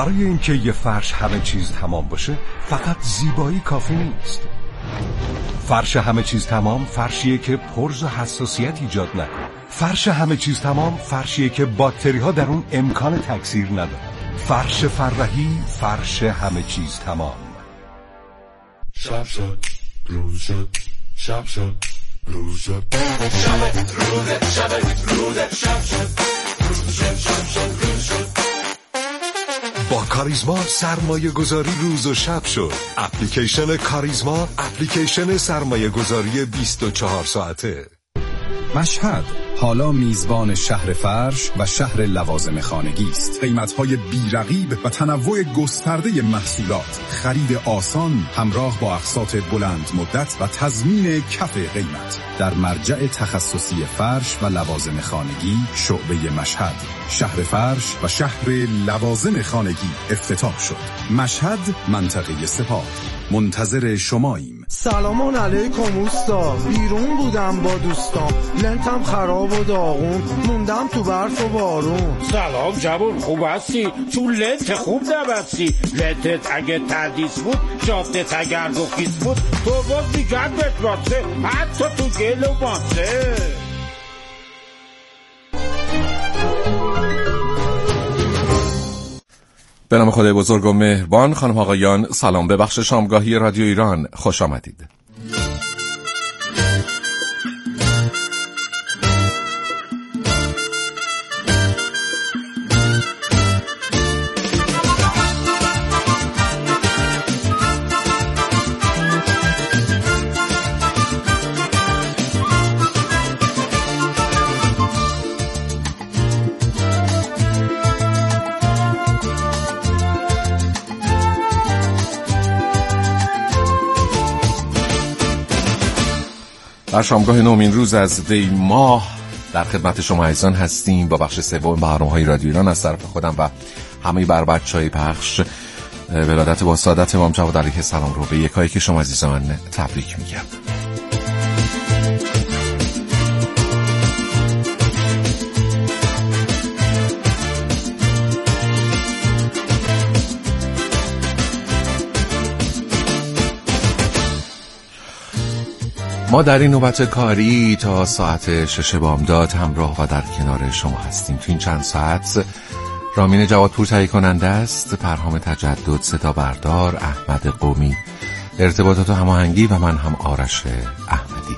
برای اینکه یه فرش همه چیز تمام باشه فقط زیبایی کافی نیست. فرش همه چیز تمام فرشیه که پرز و حساسیت ایجاد نکنه. فرش همه چیز تمام فرشیه که باکتری ها در اون امکان تکثیر نداره. فرش فرحی، فرش همه چیز تمام. شب شد، روز شد، شب شد، روز شد، شب روز، شب روز، شب شد، روز شد، شب شد، روز شد. با کاریزما سرمایه گذاری روز و شب شد. اپلیکیشن کاریزما، اپلیکیشن سرمایه گذاری 24 ساعته. مشهد حالا میزبان شهر فرش و شهر لوازم خانگی است. قیمت‌های بی‌رقیب و تنوع گسترده محصولات، خرید آسان همراه با اقساط بلند مدت و تضمین کف قیمت. در مرجع تخصصی فرش و لوازم خانگی شعبه مشهد، شهر فرش و شهر لوازم خانگی افتتاح شد. مشهد، منطقه سپاه. منتظر شماییم. سلام علیکم اوستا، بیرون بودم با دوستام، لنتم خراب و داغون، موندم تو برف و بارون. سلام جوون، خوب هستی؟ چون لنت خوب نبستی. لنتت اگه تردیس بود، جادت اگر رخیص بود، تو باز دیگر بتراسه، حتی تو گل و باسه. به نام خدای بزرگ و مهربان. خانم آقایان سلام، به بخش شامگاهی رادیو ایران خوش آمدید. در شامگاه نومین روز از دی ماه در خدمت شما عزیزان هستیم با بخش سوم برنامه‌های رادیو ایران. از طرف خودم و همه بر بچه‌های پخش ولادت با سعادت امام جواد علیه السلام رو به یکایی که شما عزیزان تبریک میگم. ما در این نوبت کاری تا ساعت 6 بامداد همراه و در کنار شما هستیم. تو این چند ساعت رامین جوادپور تهیه کننده است، پرهام تجدد صدا بردار، احمد قومی ارتباطات و هماهنگی و من هم آرش احمدی.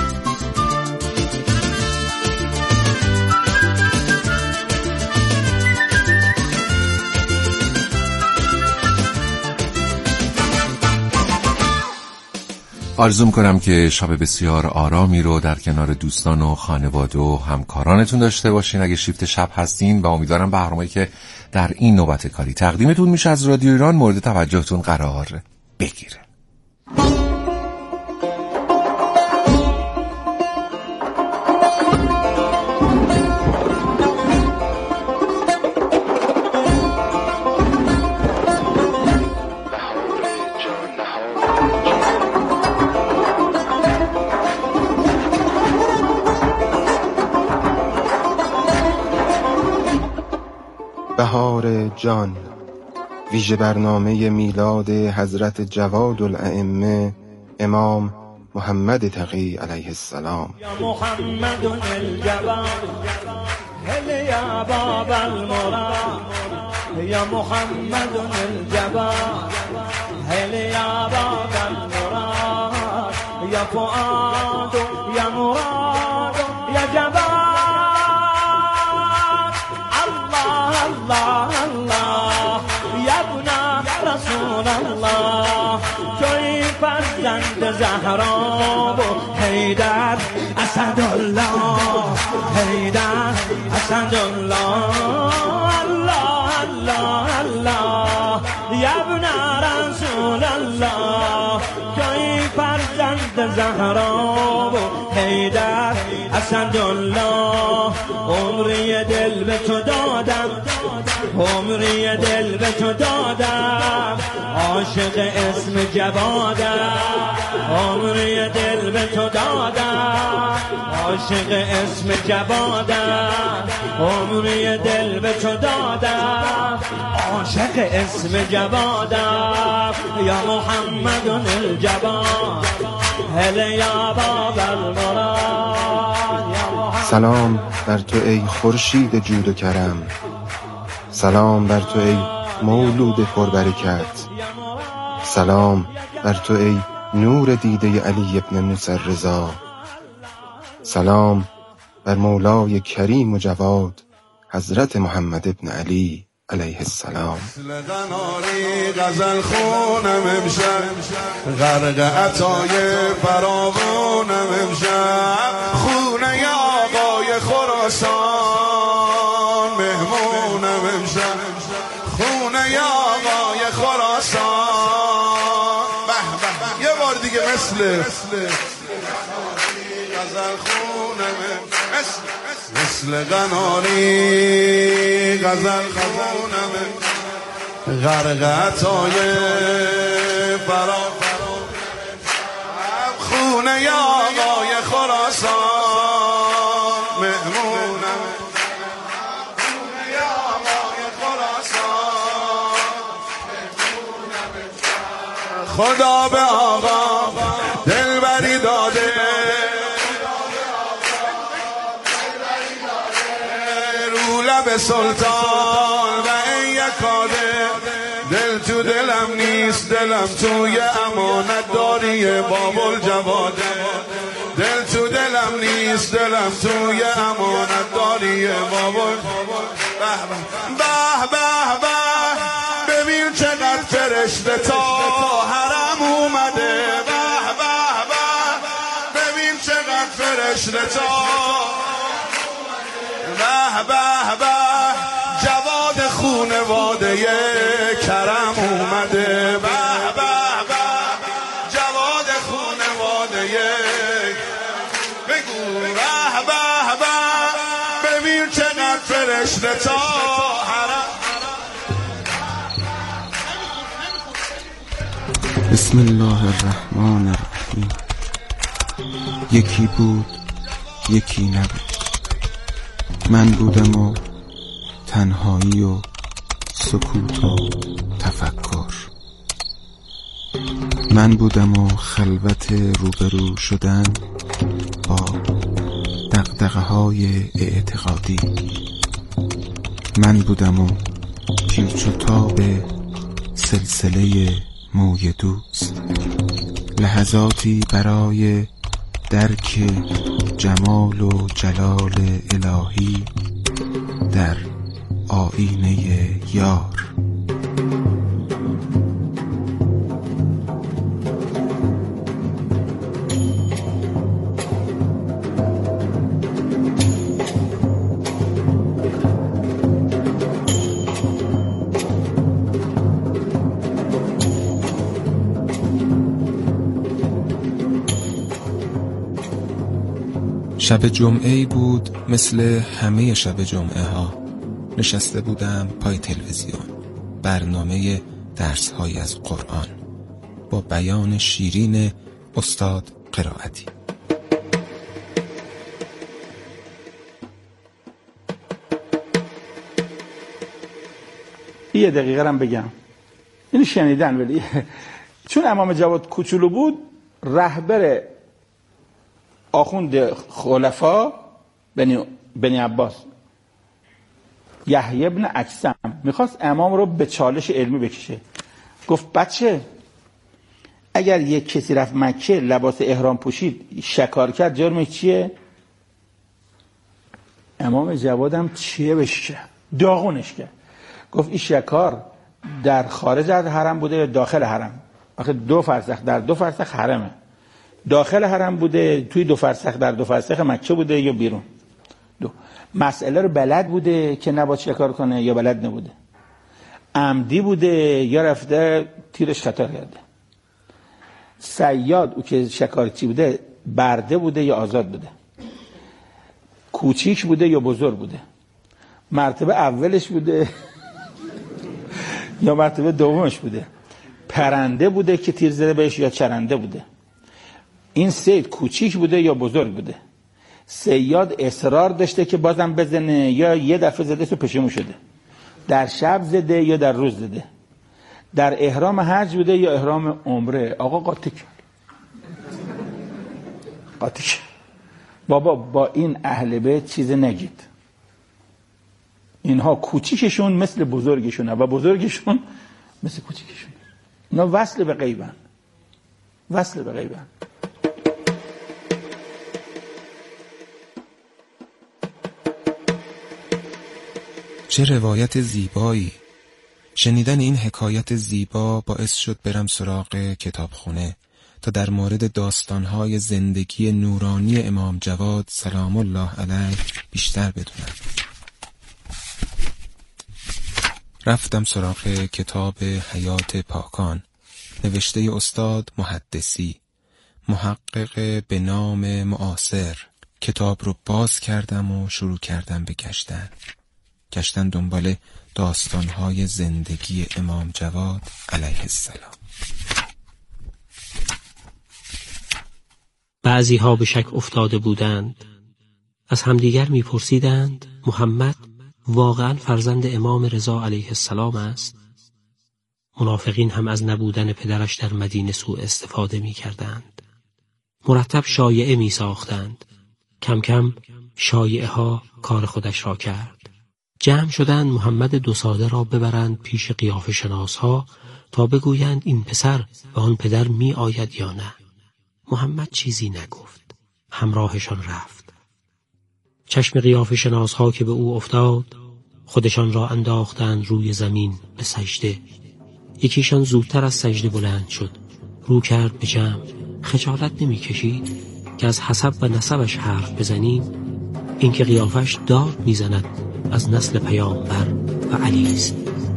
آرزو می‌کنم که شب بسیار آرامی رو در کنار دوستان و خانواده و همکارانتون داشته باشین اگه شیفت شب هستین و امیدوارم برنامه‌ای که در این نوبت کاری تقدیمتون میشه از رادیو ایران مورد توجهتون قرار بگیره. بهار جان، ویژه برنامه میلاد حضرت جواد الائمه امام محمد تقی علیه السلام. یا محمد الجواد هل یا باب المراد، یا محمد الجواد هل یا باب المراد، یا فؤاد یا مراد یا جواد. الله الله یا ابن رسول الله، توی فرزند زهرا و حیدر اسدالله، حیدر اسدالله. الله الله الله یا ابن رسول الله، توی فرزند زهرا و حیدر اسدالله. عمری دل به تو دادم، عمری دل به تو دادم، عاشق اسم جوادم. عمری دل به تو دادم، عاشق اسم جوادم عمری دل به تو دادم عاشق اسم جوادم یا محمد الجواد هل یا باب المراد. سلام بر تو ای خورشید جود و کرم، سلام بر تو ای مولود پربرکت، سلام بر تو ای نور دیده علی ابن موسی رضا، سلام بر مولای کریم و جواد حضرت محمد ابن علی علیه السلام. قناری غزل خونم امشب، غرق عطای فراوانم امشب، خونه آقای خراسان مهمونم امشب، خونه آقای خراسان. به به یه بار دیگه مثل غزل خونم مثل قناری غزل خونم غرق عطای خونه آقای خراسان مهمونم، خونه آقای خراسان. خدا به آقا دلبری داده، لب سلطان و این یکاده، دل تو دلم نیست دلم توی امانت داری باب الجواده، دل تو دلم نیست دلم توی امانت داری باب به به به ببین چقدر فرشته تا حرم اومده، به به به ببین چقدر فرشته تا به به به جواد خونواده کرم اومده، به به به جواد خونواده بگو به به به ببین چقدر فرشته تا حرم. بسم الله الرحمن الرحیم. یکی بود یکی نبود، من بودم و تنهایی و سکوت و تفکر، من بودم و خلوت روبرو شدن با دغدغه‌های اعتقادی، من بودم و پیچ و تاب سلسله موی دوست، لحظاتی برای درک جمال و جلال الهی در آینه یار. شب جمعه‌ای بود مثل همه شب جمعه ها. نشسته بودم پای تلویزیون، برنامه درس‌های از قرآن با بیان شیرین استاد قرائتی. یه دقیقه هم بگم، اینو شنیدن ولی چون امام جواد کوچولو بود، رهبر آخوند خلفا بنی عباس یحیی ابن اکثم میخواست امام رو به چالش علمی بکشه. گفت بچه اگر یک کسی رفت مکه لباس احرام پوشید شکار کرد جرمش چیه؟ امام جوادم چیه بشه؟ داغونش کرد. گفت این شکار در خارج از حرم بوده یا داخل حرم؟ آخه 2 فرسخ در 2 فرسخ حرمه. داخل حرم بوده توی 2 فرسخ در 2 فرسخ مکه بوده یا بیرون؟ 2. مسئله رو بلد بوده که نباید شکار کنه یا بلد نبوده؟ عمدی بوده یا رفته تیرش خطا کرده؟ صیاد او که شکارچی بوده برده بوده یا آزاد بوده؟ کوچیک بوده یا بزرگ بوده؟ مرتبه اولش بوده یا مرتبه دومش بوده؟ پرنده بوده که تیر زده بهش یا چرنده بوده؟ این صید کوچیک بوده یا بزرگ بوده؟ صیاد اصرار داشته که بازم بزنه، یا یه دفعه زده تو پشیمون شده، در شب زده یا در روز زده، در احرام حج بوده یا احرام عمره. آقا قاطی کرد. بابا با این اهل بیت چیز نگید. اینها کوچیکشون مثل بزرگشونه و بزرگشون مثل کوچیکشون. اینا وصل به غیبن. چه روایت زیبایی. شنیدن این حکایت زیبا باعث شد برم سراغ کتابخونه تا در مورد داستانهای زندگی نورانی امام جواد سلام الله علیه بیشتر بدونم. رفتم سراغ کتاب حیات پاکان نوشته استاد محدثی، محقق به نام معاصر. کتاب رو باز کردم و شروع کردم به گشتن دنبال داستانهای زندگی امام جواد علیه السلام. بعضی ها به شک افتاده بودند، از همدیگر میپرسیدند محمد واقعا فرزند امام رضا علیه السلام است؟ منافقین هم از نبودن پدرش در مدینه سوء استفاده میکردند. مرتب شایعه میساختند. کم کم شایعه ها کار خودش را کرد. جمع شدند محمد دو ساده را ببرند پیش قیافه شناس ها تا بگویند این پسر به آن پدر می آید یا نه. محمد چیزی نگفت. همراهشان رفت. چشم قیافه شناس ها که به او افتاد، خودشان را انداختند روی زمین به سجده. یکیشان زودتر از سجده بلند شد، رو کرد به جمع. خجالت نمی کشید که از حسب و نسبش حرف بزنیم؟ این که قیافش داد می زند از نسل پیامبر و علی است.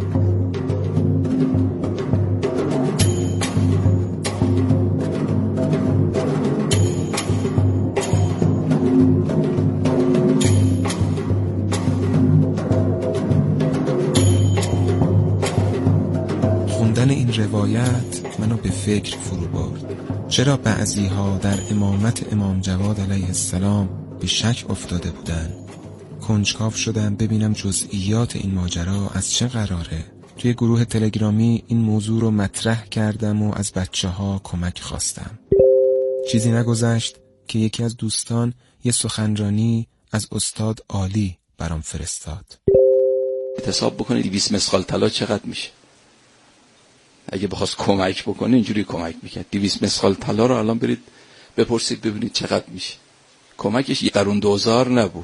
خوندن این روایت منو به فکر فرو برد. چرا بعضی ها در امامت امام جواد علیه السلام به شک افتاده بودن؟ کنجکاو شدم ببینم جزئیات این ماجرا از چه قراره. توی گروه تلگرامی این موضوع رو مطرح کردم و از بچه‌ها کمک خواستم. چیزی نگذشت که یکی از دوستان یه سخنرانی از استاد عالی برام فرستاد. حساب بکنید 200 مسخال طلا چقدر میشه. اگه بخواست کمک بکنه اینجوری کمک میکرد. 200 مسخال طلا رو الان برید بپرسید ببینید چقدر میشه. کمکش یه قرون 2000 نبود.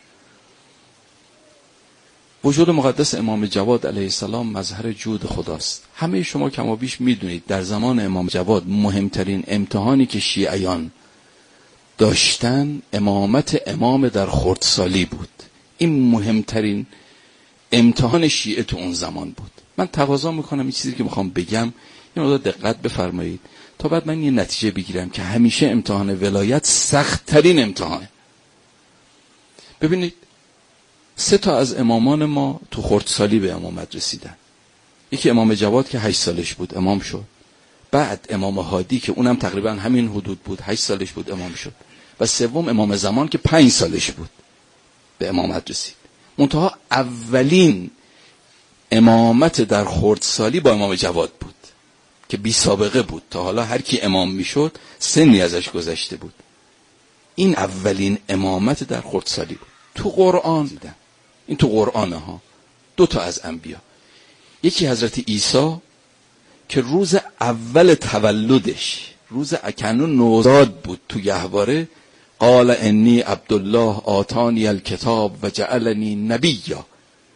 وجود مقدس امام جواد علیه السلام مظهر جود خداست. همه شما کم و بیش میدونید در زمان امام جواد مهمترین امتحانی که شیعیان داشتن امامت امام در خردسالی بود. این مهمترین امتحان شیعه تو اون زمان بود. من تقاضا میکنم این چیزی که میخوام بگم یه مقدار دقت بفرمایید تا بعد من یه نتیجه بگیرم که همیشه امتحان ولایت سخت ترین امتحانه. ببینید 3 تا از امامان ما تو خردسالی به امامت رسیدن. یکی امام جواد که 8 سالش بود امام شد. بعد امام هادی که اونم تقریبا همین حدود بود 8 سالش بود امام شد. و سوم امام زمان که 5 سالش بود به امامت رسید. منتها اولین امامت در خردسالی با امام جواد بود که بی سابقه بود. تا حالا هر کی امام میشد سنی ازش گذشته بود. این اولین امامت در خردسالی بود. تو قرآن دیدن. این تو قرآنه ها. 2 تا از انبیا. یکی حضرت عیسی که روز اول تولدش روز اکنون نوزاد بود تو گهواره قال انی عبدالله آتانی الکتاب و جعلنی نبیا.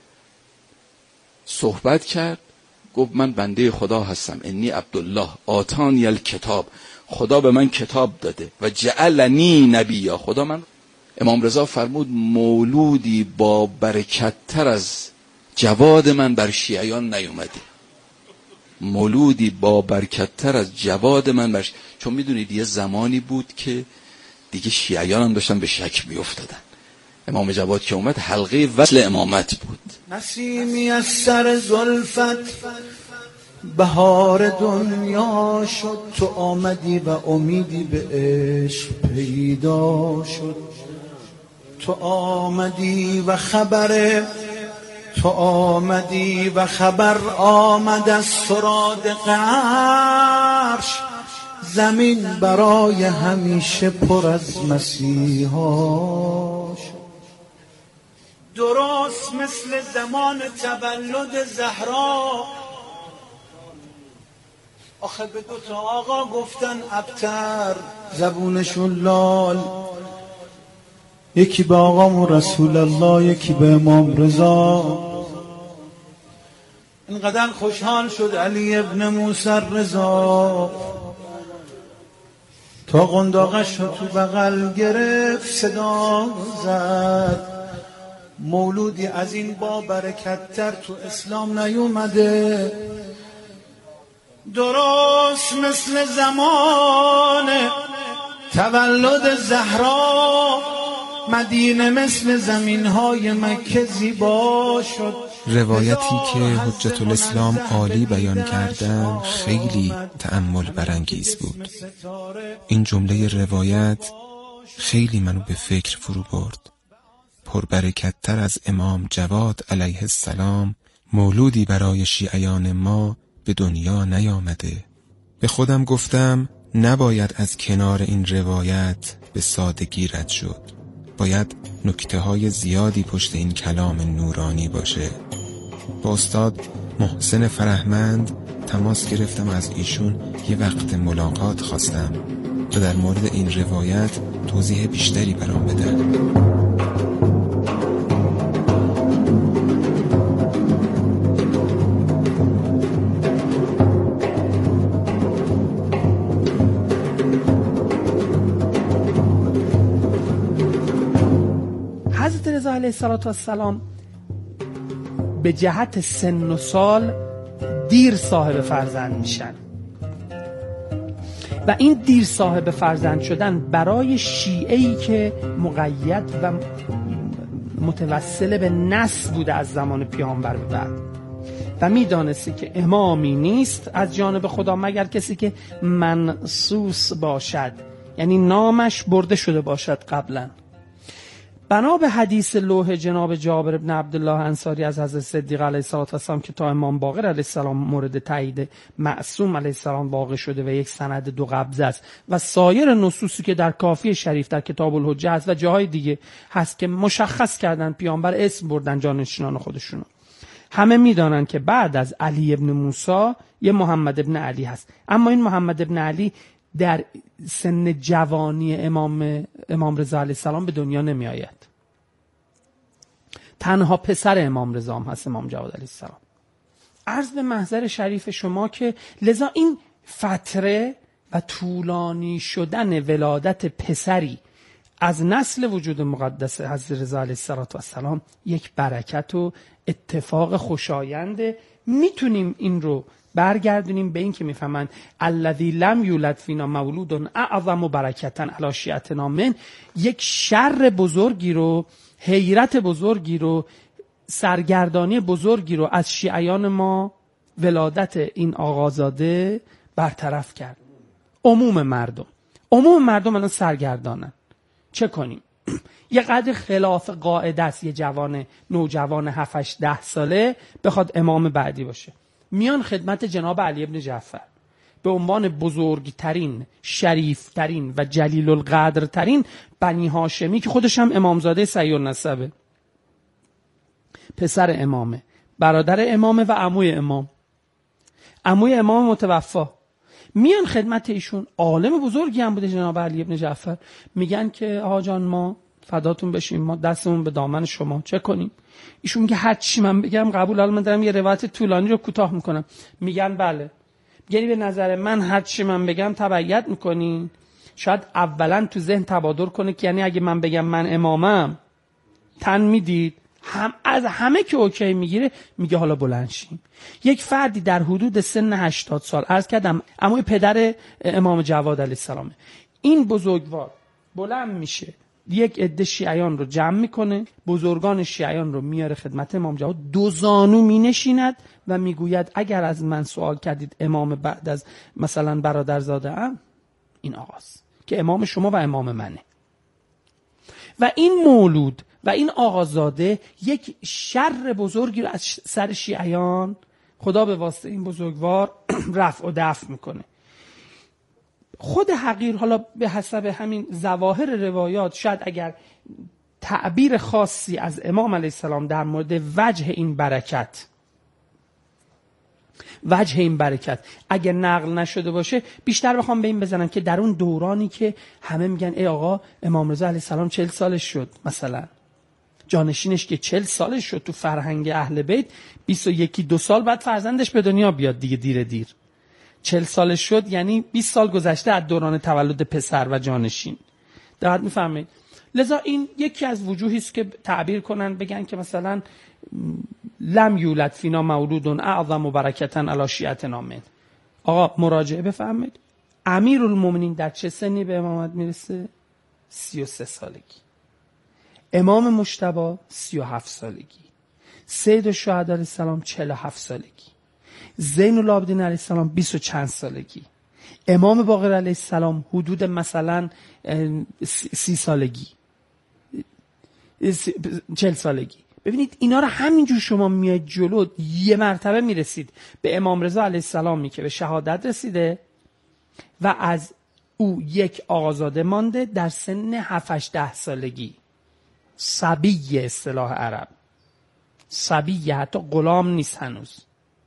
صحبت کرد گفت من بنده خدا هستم. انی عبدالله آتانی الکتاب، خدا به من کتاب داده. و جعلنی نبیا، خدا من. امام رضا فرمود مولودی با برکت تر از جواد من بر شیعیان نیومده. مولودی با برکت تر از جواد من بر چون میدونید یه زمانی بود که دیگه شیعیان هم داشتن به شک میافتادن. امام جواد که اومد حلقه وصل امامت بود. نسیمی از سر زلفت بهار دنیا شد، تو آمدی و امیدی به عشق پیدا شد. تو آمدی و خبر آمد از سرادق عرش، زمین برای همیشه پر از مسیحا شد. درست مثل زمان تولد زهرا، آخه به دوتا آقا گفتن ابتر، زبونشون لال، یکی به آقامون رسول الله، یکی به امام رضا. اینقدر خوشحال شد علی ابن موسی رضا، تا قنداقش رو تو بغل گرفت صدا زد، مولودی از این با برکت‌تر تو اسلام نیومده. درست مثل زمان تولد زهرا، مدینه مثل زمین‌های مکه زیبا شد. روایتی که حجت الاسلام عالی بیان کردن خیلی تأمل برانگیز بود. این جمله روایت خیلی منو به فکر فرو برد. پربرکت‌تر از امام جواد علیه السلام مولودی برای شیعیان ما به دنیا نیامده. به خودم گفتم نباید از کنار این روایت به سادگی رد شد. باید نکته‌های زیادی پشت این کلام نورانی باشه. با استاد محسن فرهمند تماس گرفتم، از ایشون یه وقت ملاقات خواستم تا در مورد این روایت توضیح بیشتری برام بدن. حضرت رضا علیه السلام به جهت سن و سال دیر صاحب فرزند میشن و این دیر صاحب فرزند شدن برای شیعه‌ای که مقید و متوسل به نسل بوده از زمان پیامبر به بعد و میدانستی که امامی نیست از جانب خدا مگر کسی که منصوص باشد، یعنی نامش برده شده باشد قبلا. بنا به حدیث لوح جناب جابر بن عبدالله انصاری از حضرت صدیق علیه السلام که تا امام باقر علیه السلام مورد تایید معصوم علیه السلام واقع شده و یک سند 2 قبضه است و سایر نصوصی که در کافی شریف در کتاب الحجه هست و جاهای دیگه هست که مشخص کردن پیامبر اسم بردن جانشینان خودشونو. همه میدانن که بعد از علی ابن موسی یه محمد ابن علی هست، اما این محمد ابن علی در سن جوانی امام رضا علیه السلام به دنیا نمی آید. تنها پسر امام رضا هم هست، امام جواد علیه السلام. عرض به محضر شریف شما که لذا این فتره و طولانی شدن ولادت پسری از نسل وجود مقدس حضرت رضا علیه السلام یک برکت و اتفاق خوشاینده. میتونیم این رو برگردونیم به این که میفهمن الذی لم یولد فینا مولود اعظم برکتا علی شیعتنا من، یک شر بزرگی رو، حیرت بزرگی رو، سرگردانی بزرگی رو از شیعیان ما ولادت این آقازاده برطرف کرد. عموم مردم الان سرگردانن. چه کنیم؟ یه قدر خلاف قاعده است یه نوجوان 7-8-10 ساله بخواد امام بعدی باشه. میان خدمت جناب علی ابن جعفر به عنوان بزرگترین، شریفترین و جلیل القدرترین بنی هاشمی که خودش هم امامزاده صحیح النسبه، پسر امامه، برادر امامه و عموی امام متوفا. میان خدمت ایشون، عالم بزرگی هم بوده جناب علی ابن جعفر. میگن که آقا جان ما فداتون بشیم، ما دستمون به دامن شما، چه کنیم؟ ایشون میگه هر چی من بگم قبول. حالا من دارم یه روایت طولانی رو کوتاه میکنم. میگن بله. یعنی به نظر من هر چی من بگم تبعیت میکنین؟ شاید اولا تو ذهن تبادر کنه که یعنی اگه من بگم من امامم تن میدید. از همه که اوکی میگیره، میگه حالا بلند شیم. یک فردی در حدود سن 80 سال، عرض کردم عموی پدر امام جواد علیه السلام، این بزرگوار بلند میشه، یک عده شیعیان رو جمع میکنه، بزرگان شیعیان رو میاره خدمت امام جواد، 2 زانو مینشیند و میگوید اگر از من سوال کردید امام بعد از مثلا برادرزاده ام، این آقاست که امام شما و امام منه. و این مولود و این آقازاده یک شر بزرگی رو از سر شیعیان خدا به واسطه این بزرگوار رفع و دفع میکنه. خود حقیر حالا به حسب همین ظواهر روایات شاید اگر تعبیر خاصی از امام علیه السلام در مورد وجه این برکت اگر نقل نشده باشه، بیشتر بخوام به این بزنم که در اون دورانی که همه میگن ای آقا امام رضا علیه السلام 40 سالش شد، مثلا جانشینش که 40 سالش شد تو فرهنگ اهل بیت 21-2 سال بعد فرزندش به دنیا بیاد دیگه، دیر 40 سالش شد یعنی 20 سال گذشته از دوران تولد پسر و جانشین. دقت میفهمید؟ لذا این یکی از وجوهی است که تعبیر کنن بگن که مثلا لم یولد فینا مولود اعظم برکتا علی شیعتنا من. آقا مراجعه بفرمایید، امیرالمومنین در چه سنی به امامت میرسه؟ 33 سالگی. امام مجتبی 37 سالگی. سید الشهدا علیه السلام 47 سالگی. زین العابدین علیه السلام 20 و چند سالگی. امام باقر علیه السلام حدود مثلا 30 سالگی 40 سالگی. ببینید اینا رو همینجور شما میاد جلو یه مرتبه میرسید به امام رضا علیه السلامی که به شهادت رسیده و از او یک آقازاده مانده در سن 7-10 سالگی. صبی اصطلاح عرب، صبی حتی غلام نیست هنوز،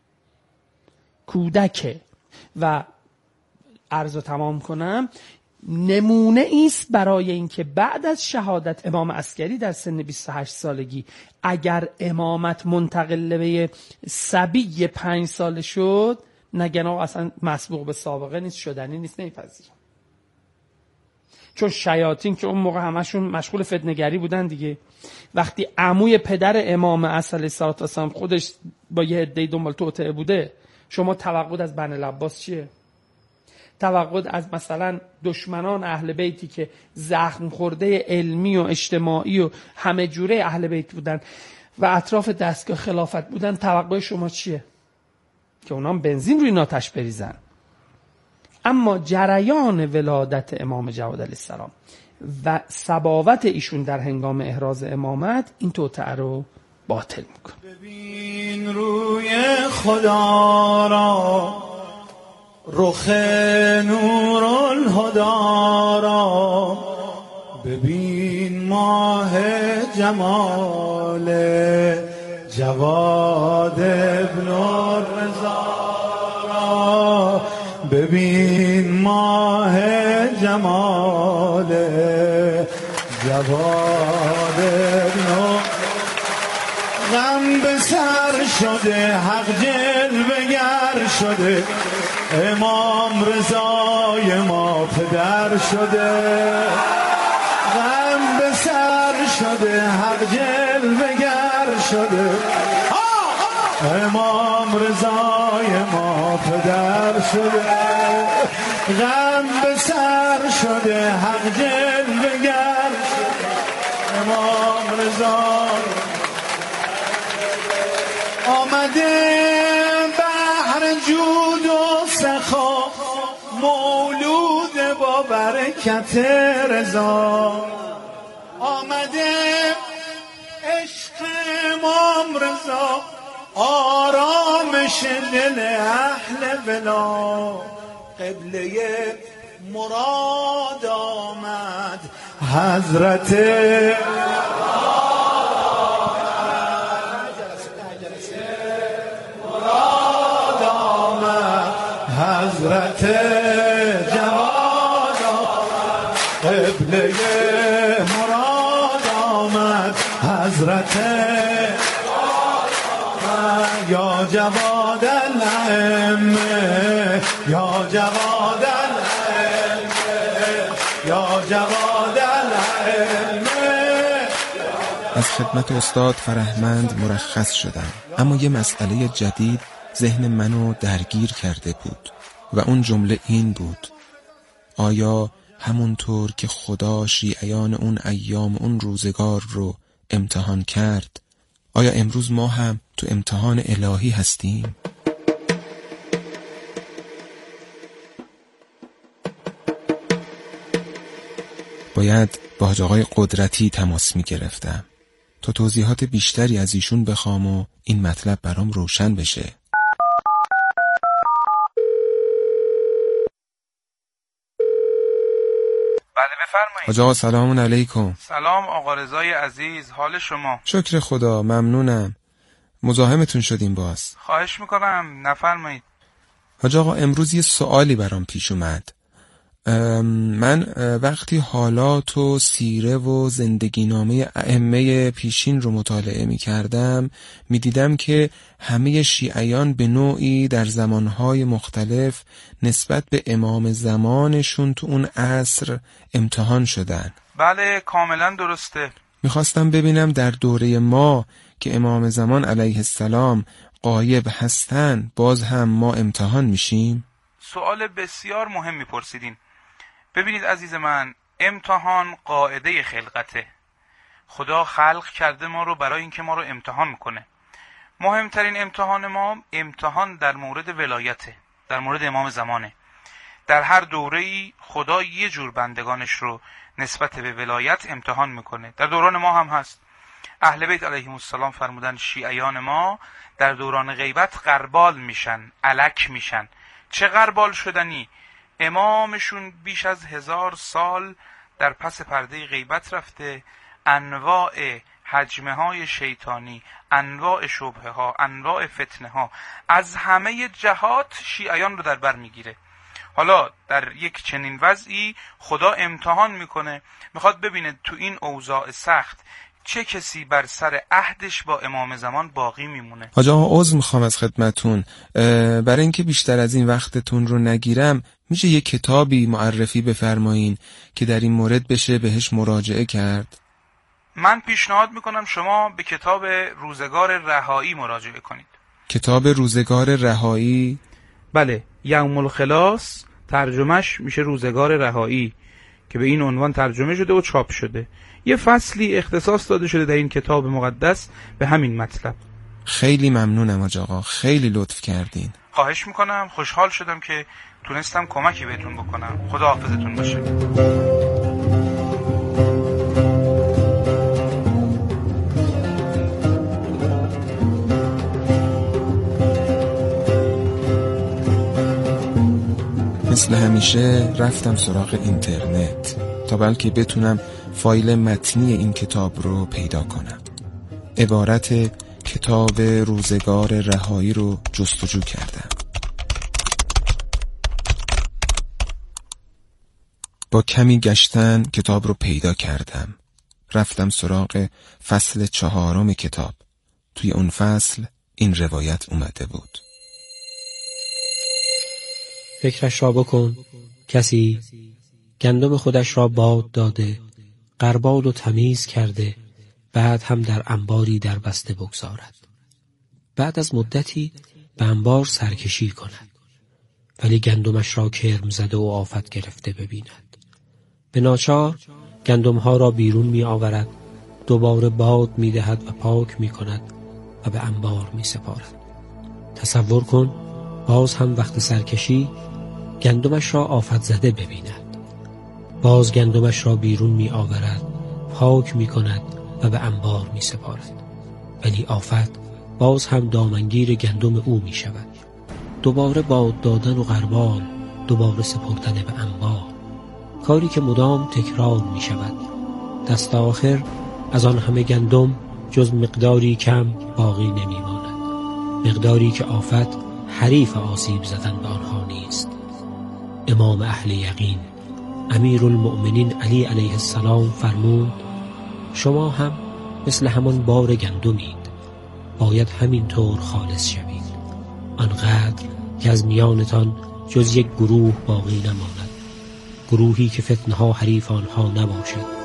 کودکه. و عرضو تمام کنم، نمونه ایست برای اینکه بعد از شهادت امام عسکری در سن 28 سالگی اگر امامت منتقل به صبی 5 ساله شد، نگن آقا اصلا مسبوق به سابقه نیست، شدنی نیست، نمیپذیرم. چون شیاطین که اون موقع همشون مشغول فتنه‌گری بودن دیگه، وقتی عموی پدر امام علیه السلام خودش با یه عده‌ای دنبال توطئه بوده، شما توقع از بنی العباس چیه؟ توقع از مثلا دشمنان اهل بیتی که زخم خورده علمی و اجتماعی و همه جوره اهل بیت بودن و اطراف دستگاه خلافت بودن، توقع شما چیه؟ که اونا بنزین روی ناتش بریزن. اما جریان ولادت امام جواد علیه السلام و صباوت ایشون در هنگام احراز امامت این توطئه رو باطل میکنه. ببین روی خدا را، رخ نور الهدا را، ببین ماه جمال جواد ابن الرضا را، ببین ماه جمال جواد ابن. غم به سر شده، حق جلوه‌گر شده، امام رضای ما پدر شده. غم به سر شده، حق جلوه‌گر شده، امام رضای ما پدر شده. غم به سر شده، حق جلوه‌گر شده، امام رضا آمده بحر جود و سخا، مولود با برکت رضا. آمده عشق امام رضا، آرامش دل اهل ولا. قبله مراد آمد حضرت حضرت جواد آمد، قبله مراد آمد حضرت آمد. یا جواد الائمه، یا جواد الائمه، یا جواد الائمه. از خدمت استاد فرهمند مرخص شدم، اما یه مسئله جدید ذهن منو درگیر کرده بود و اون جمله این بود: آیا همونطور که خدا شیعیان اون ایام اون روزگار رو امتحان کرد، آیا امروز ما هم تو امتحان الهی هستیم؟ باید با حاج آقای قدرتی تماس می گرفتم تا توضیحات بیشتری از ایشون بخوام و این مطلب برام روشن بشه. بله بفرمایید. حاج آقا سلام علیکم. سلام آقا رضای عزیز، حال شما؟ شکر خدا، ممنونم. مزاحمتون شدیم باز. خواهش میکنم، نفرمایید. حاج آقا امروز یه سوالی برام پیش اومد. من وقتی حالات و سیره و زندگی نامه ائمه پیشین رو مطالعه می کردم می دیدم که همه شیعیان به نوعی در زمانهای مختلف نسبت به امام زمانشون تو اون عصر امتحان شدن. بله کاملا درسته. میخواستم ببینم در دوره ما که امام زمان علیه السلام غایب هستن باز هم ما امتحان میشیم؟ سوال بسیار مهمی پرسیدین. ببینید عزیز من، امتحان قاعده خلقته. خدا خلق کرده ما رو برای اینکه ما رو امتحان کنه. مهمترین امتحان ما امتحان در مورد ولایته، در مورد امام زمانه. در هر دوره‌ای خدا یه جور بندگانش رو نسبت به ولایت امتحان میکنه. در دوران ما هم هست. اهل بیت علیهم السلام فرمودن شیعیان ما در دوران غیبت غربال میشن، الک میشن. چه غربال شدنی؟ امامشون بیش از 1000 سال در پس پرده غیبت رفته، انواع حجمه های شیطانی، انواع شبهه ها، انواع فتنه ها از همه جهات شیعیان رو در بر میگیره. حالا در یک چنین وضعی خدا امتحان میکنه، میخواد ببینه تو این اوضاع سخت چه کسی بر سر عهدش با امام زمان باقی میمونه. حاج آقا عذر میخوام از خدمتون، برای اینکه بیشتر از این وقتتون رو نگیرم میشه یه کتابی معرفی بفرمایین که در این مورد بشه بهش مراجعه کرد؟ من پیشنهاد میکنم شما به کتاب روزگار رهایی مراجعه کنید. کتاب روزگار رهایی؟ بله، یوم الخلاص ترجمهش میشه روزگار رهایی که به این عنوان ترجمه شده و چاپ شده. یه فصلی اختصاص داده شده در این کتاب مقدس به همین مطلب. خیلی ممنونم حاج آقا، خیلی لطف کردین. خواهش میکنم، خوشحال شدم که تونستم کمکی بهتون بکنم. خدا حافظتون باشه. مثل همیشه رفتم سراغ اینترنت تا بلکه بتونم فایل متنی این کتاب رو پیدا کنم. عبارت کتاب روزگار رهایی رو جستجو کردم. با کمی گشتن کتاب رو پیدا کردم. رفتم سراغ فصل 4 کتاب. توی اون فصل این روایت اومده بود. فکرش را بکن، کسی گندم خودش را باد داده، غربال و تمیز کرده، بعد هم در انباری در بسته بگذارد. بعد از مدتی به انبار سرکشی کند، ولی گندمش را کرم زده و آفت گرفته ببیند. به ناچار گندمها را بیرون می آورد، دوباره باد می دهد و پاک می کند و به انبار می سپارد. تصور کن باز هم وقت سرکشی گندمش را آفت زده ببیند. باز گندمش را بیرون می آورد، پاک می کند و به انبار می سپارد. ولی آفت باز هم دامنگیر گندم او می شود. دوباره باد دادن و غربال، دوباره سپردن به انبار. کاری که مدام تکرار می شود. دست آخر از آن همه گندم جز مقداری کم باقی نمی ماند. مقداری که آفت حریف آسیب زدن به آنها نیست. امام اهل یقین امیر المؤمنین علی علیه السلام فرمود شما هم مثل همان بار گندمید، باید همین طور خالص شوید، آنقدر که از میانتان جز یک گروه باقی نماند، گروهی که فتنها حریف آنها نباشد.